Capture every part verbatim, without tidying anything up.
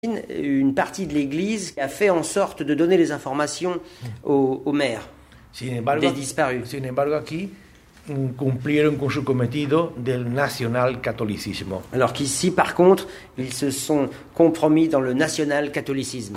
Une partie de l'Église a fait en sorte de donner les informations aux, aux mères sin embargo, des disparus. Sin embargo, aquí cumplieron con su cometido del nacionalcatolicismo. Alors qu'ici, par contre, ils se sont compromis dans le national-catholicisme.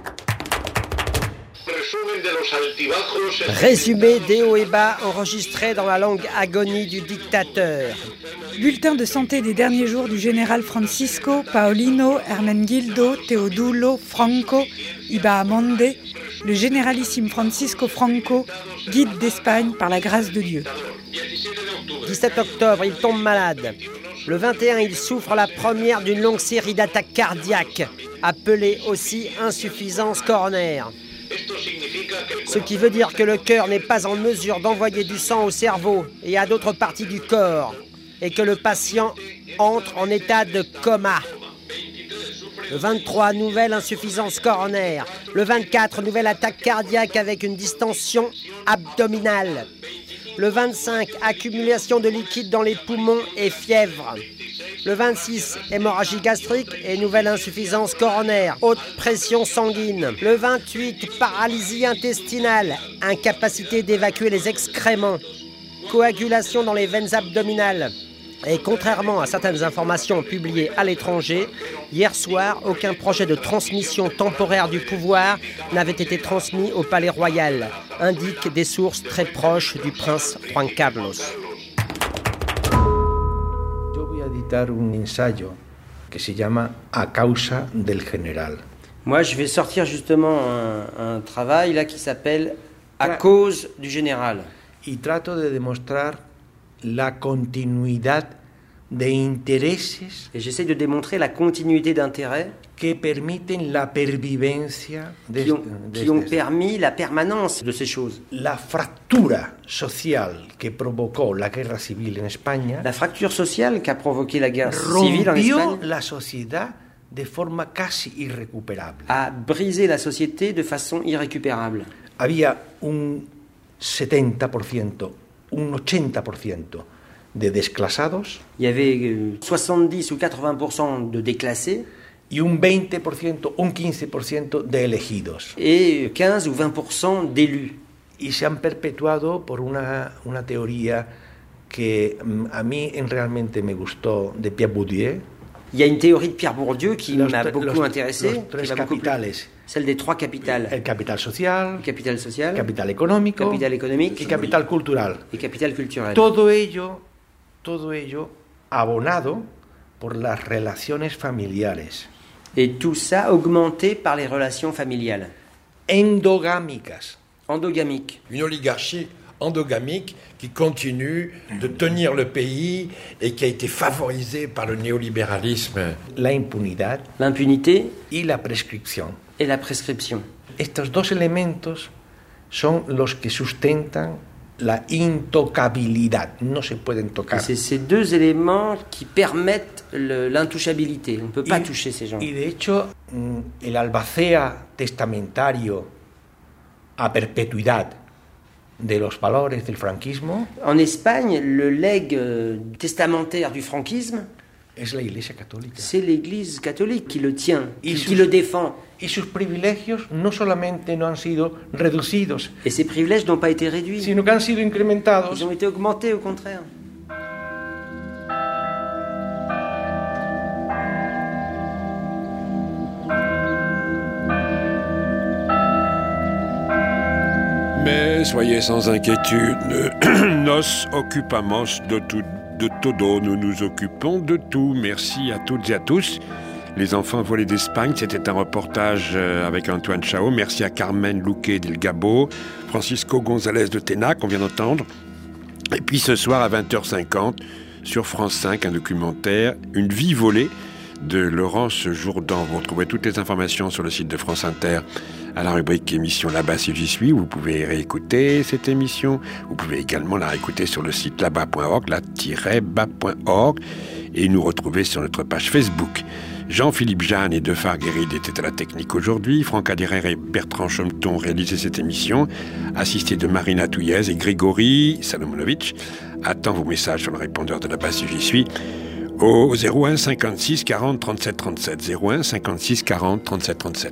Résumé des hauts et bas enregistré dans la langue agonie du dictateur. Bulletin de santé des derniers jours du général Francisco Paolino Hermenegildo Teodulo Franco y Bahamonde, le généralissime Francisco Franco, guide d'Espagne par la grâce de Dieu. dix-sept octobre, il tombe malade. Le vingt et un, il souffre la première d'une longue série d'attaques cardiaques, appelée aussi insuffisance coronaire. Ce qui veut dire que le cœur n'est pas en mesure d'envoyer du sang au cerveau et à d'autres parties du corps, et que le patient entre en état de coma. Le vingt-trois, nouvelle insuffisance coronaire. Le vingt-quatre, nouvelle attaque cardiaque avec une distension abdominale. Le vingt-cinq, accumulation de liquide dans les poumons et fièvre. Le vingt-six, hémorragie gastrique et nouvelle insuffisance coronaire, haute pression sanguine. Le vingt-huit, paralysie intestinale, incapacité d'évacuer les excréments, coagulation dans les veines abdominales. Et contrairement à certaines informations publiées à l'étranger, hier soir, aucun projet de transmission temporaire du pouvoir n'avait été transmis au Palais Royal, indiquent des sources très proches du prince Juan Carlos. Yo voy a editar un ensayo que se llama A causa del general. Moi, je vais sortir justement un, un travail là qui s'appelle À cause du général. Y trato de demostrar la continuidad de intereses et j'essaie de démontrer la continuité d'intérêts que permiten la pervivencia de, qui ont, de qui ont permis la permanence de ces choses. La fractura social que provocó la guerra civil en España, la fracture sociale qu'a provoqué la guerre civile en Espagne, la sociedad de forma casi irrecuperable. A brisé la société de façon irrécupérable. Había un setenta por ciento, un ochenta por ciento de desclasados. Il y avait soixante-dix ou quatre-vingts pour cent de déclassés. Y un veinte por ciento, un quince por ciento de elegidos. Et quinze ou vingt pour cent d'élus. Y se han perpetuado por una, una teoría que a mí realmente me gustó de Pierre Bourdieu. Il y a une théorie de Pierre Bourdieu qui los, m'a beaucoup los, intéressé. Los tres capitales. Celle des trois capitales. El capital social, el capital social, capital económico, capital économique y capital cultural. Y capital culturel. Todo ello, todo ello abonado por las relaciones familiares. Et tout ça augmenté par les relations familiales. Endogámicas. Endogamiques. Une oligarchie endogamique qui continue de tenir le pays et qui a été favorisée par le néolibéralisme. La impunidad. L'impunité. Y la prescripción. Et la prescription. Estos dos elementos son los que sustentan la intocabilidad. No se pueden tocar. C'est ces deux éléments qui permettent le, l'intouchabilité. On ne peut pas y, toucher ces gens. Y de hecho, el albacea testamentario a perpetuidad de los valores del franquismo. En Espagne, le legs testamentaire du franquisme, es la Iglesia Católica. C'est l'Église catholique qui le tient, qui, sus, qui le défend. Y sus privilegios no solamente no han sido reducidos, et ces privilèges n'ont pas été réduits, sino que han sido incrementados. Ils ont été augmentés, au contraire. Mais soyez sans inquiétude, nos occupamos de tout, de todo, nous nous occupons de tout. Merci à toutes et à tous. Les enfants volés d'Espagne, c'était un reportage avec Antoine Chao. Merci à Carmen Luque del Gabo, Francisco González de Tena, qu'on vient d'entendre. Et puis ce soir à vingt heures cinquante, sur France cinq, un documentaire, Une vie volée, de Laurence Jourdan. Vous retrouvez toutes les informations sur le site de France Inter à la rubrique émission Là-bas si j'y suis. Vous pouvez réécouter cette émission. Vous pouvez également la réécouter sur le site là-bas point org, là-bas point org, et nous retrouver sur notre page Facebook. Jean-Philippe Jeanne et Defar Guéride étaient à la technique aujourd'hui. Franck Adhérer et Bertrand Chometon réalisaient cette émission, assistés de Marina Touillez et Grégory Salomonovitch. Attends vos messages sur le répondeur de Là-bas si j'y suis. au zéro un cinquante-six quarante trente-sept trente-sept. zéro un cinquante-six quarante trente-sept trente-sept.